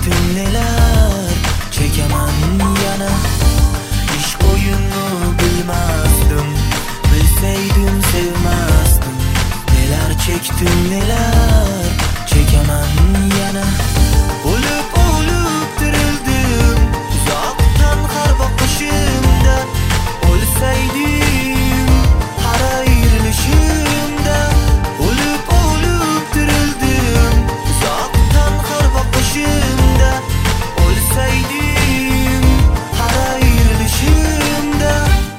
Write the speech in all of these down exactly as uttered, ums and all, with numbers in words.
chekdim nelar chekaman yana. Ishq o'yinni bilmasdim, bilsaydim sevmasdim. Nelar chekdim nelar chekaman yana. O'lib o'lib tirildim uzoqdan har boqishimda. O'lsaydim har ayrilishimda. O'lib o'lib tirildim uzoqdan har boqishimda. O'lsaydim har ayrilishimda.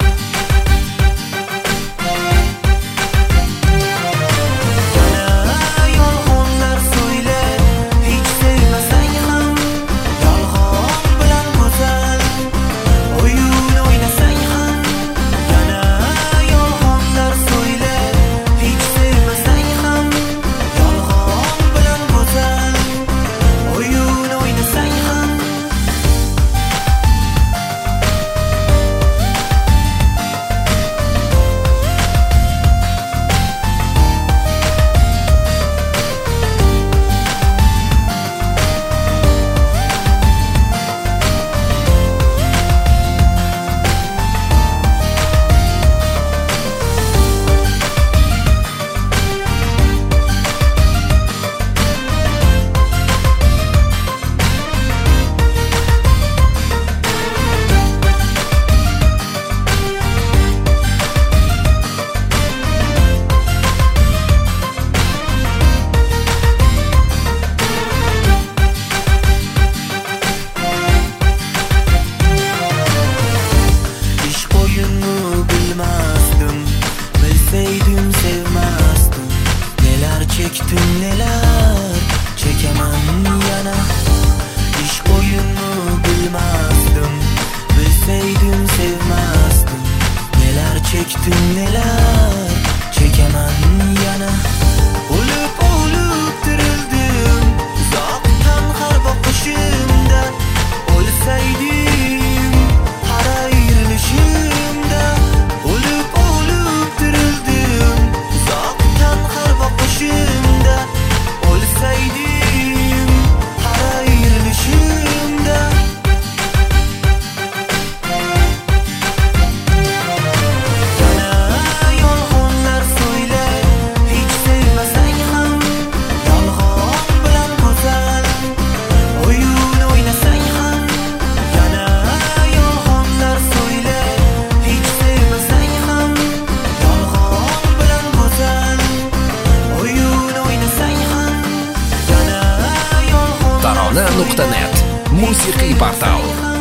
Bilsaydim sevmasdim. Nelar chekdim nelar chekaman yana. Ishq o'yinni bilmasdim, bilsaydim sevmasdim. Nelar chekdim nelar chekaman yana. O'lib o'lib tirildim uzoqdan har boqishimda. O'lsaydim har ayrilishimda. O'lib o'lib tirildim uzoqdan har boqishimda. O'lsaydim har ayrilishimda. Yana yolg'onlar so'yla, hech sevmasang ham yolg'on bilan go'zal o'yin o'ynasang ham. Yana yolg'onlar so'yla, hech sevmasang ham yolg'on bilan go'zal o'yin o'ynasang ham. Yana yolg'on tarona nuqta net musiqiy portal.